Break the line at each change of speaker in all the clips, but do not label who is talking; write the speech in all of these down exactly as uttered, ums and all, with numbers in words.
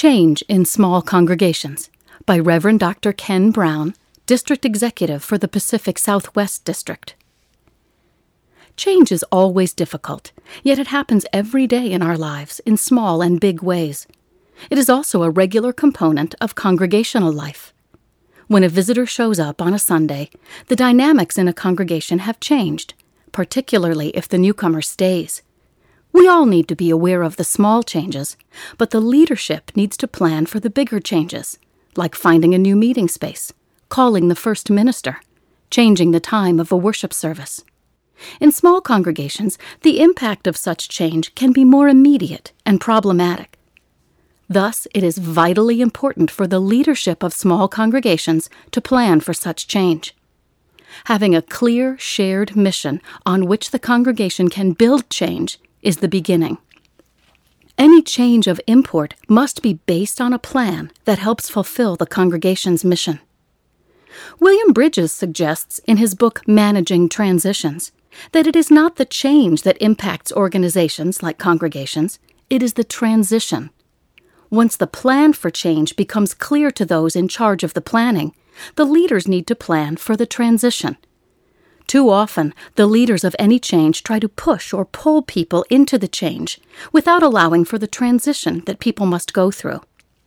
Change in Small Congregations by Reverend Doctor Ken Brown, District Executive for the Pacific Southwest District. Change is always difficult, yet it happens every day in our lives in small and big ways. It is also a regular component of congregational life. When a visitor shows up on a Sunday, the dynamics in a congregation have changed, particularly if the newcomer stays. We all need to be aware of the small changes, but the leadership needs to plan for the bigger changes, like finding a new meeting space, calling the first minister, changing the time of a worship service. In small congregations, the impact of such change can be more immediate and problematic. Thus, it is vitally important for the leadership of small congregations to plan for such change. Having a clear, shared mission on which the congregation can build change is the beginning. Any change of import must be based on a plan that helps fulfill the congregation's mission. William Bridges suggests in his book Managing Transitions that it is not the change that impacts organizations like congregations, it is the transition. Once the plan for change becomes clear to those in charge of the planning, the leaders need to plan for the transition. Too often, the leaders of any change try to push or pull people into the change without allowing for the transition that people must go through.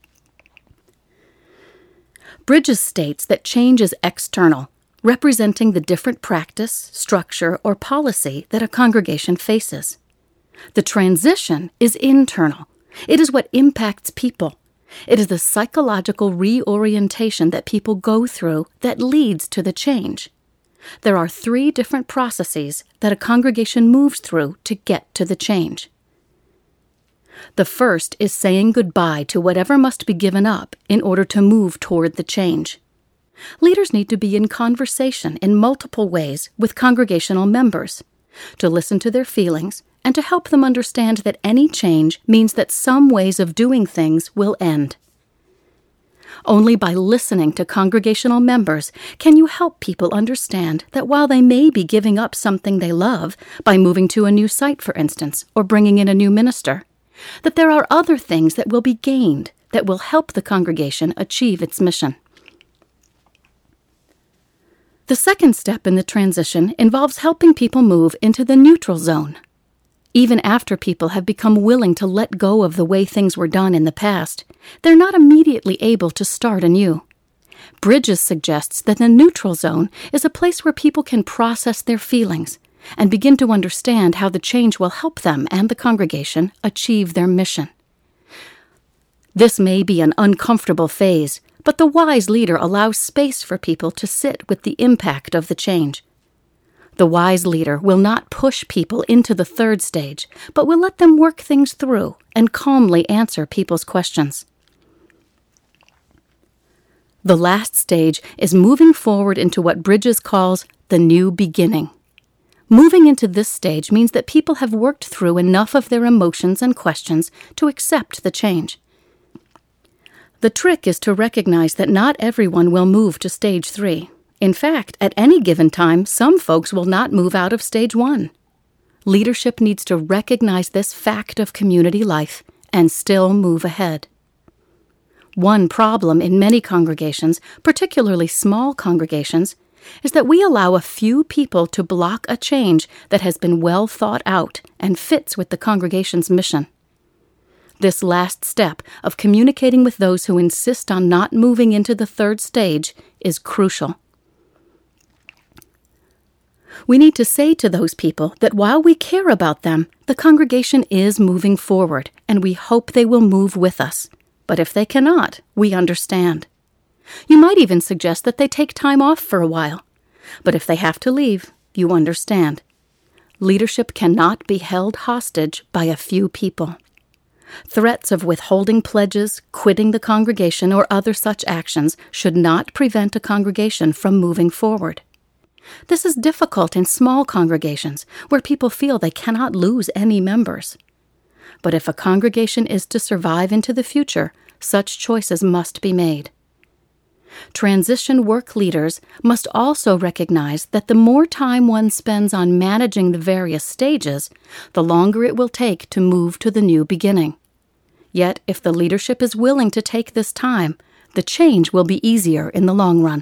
Bridges states that change is external, representing the different practice, structure, or policy that a congregation faces. The transition is internal. It is what impacts people. It is the psychological reorientation that people go through that leads to the change. There are three different processes that a congregation moves through to get to the change. The first is saying goodbye to whatever must be given up in order to move toward the change. Leaders need to be in conversation in multiple ways with congregational members, to listen to their feelings and to help them understand that any change means that some ways of doing things will end. Only by listening to congregational members can you help people understand that while they may be giving up something they love by moving to a new site, for instance, or bringing in a new minister, that there are other things that will be gained that will help the congregation achieve its mission. The second step in the transition involves helping people move into the neutral zone. Even after people have become willing to let go of the way things were done in the past, they're not immediately able to start anew. Bridges suggests that the neutral zone is a place where people can process their feelings and begin to understand how the change will help them and the congregation achieve their mission. This may be an uncomfortable phase, but the wise leader allows space for people to sit with the impact of the change. The wise leader will not push people into the third stage, but will let them work things through and calmly answer people's questions. The last stage is moving forward into what Bridges calls the new beginning. Moving into this stage means that people have worked through enough of their emotions and questions to accept the change. The trick is to recognize that not everyone will move to stage three. In fact, at any given time, some folks will not move out of stage one. Leadership needs to recognize this fact of community life and still move ahead. One problem in many congregations, particularly small congregations, is that we allow a few people to block a change that has been well thought out and fits with the congregation's mission. This last step of communicating with those who insist on not moving into the third stage is crucial. We need to say to those people that while we care about them, the congregation is moving forward, and we hope they will move with us. But if they cannot, we understand. You might even suggest that they take time off for a while. But if they have to leave, you understand. Leadership cannot be held hostage by a few people. Threats of withholding pledges, quitting the congregation, or other such actions should not prevent a congregation from moving forward. This is difficult in small congregations where people feel they cannot lose any members. But if a congregation is to survive into the future, such choices must be made. Transition work leaders must also recognize that the more time one spends on managing the various stages, the longer it will take to move to the new beginning. Yet, if the leadership is willing to take this time, the change will be easier in the long run.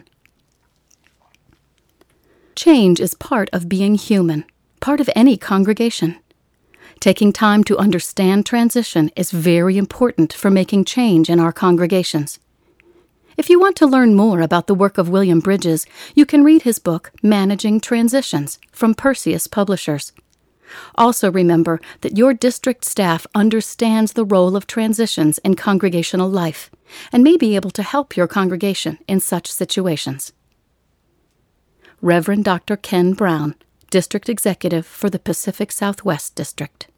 Change is part of being human, part of any congregation. Taking time to understand transition is very important for making change in our congregations. If you want to learn more about the work of William Bridges, you can read his book, Managing Transitions, from Perseus Publishers. Also remember that your district staff understands the role of transitions in congregational life and may be able to help your congregation in such situations. Reverend Doctor Ken Brown, District Executive for the Pacific Southwest District.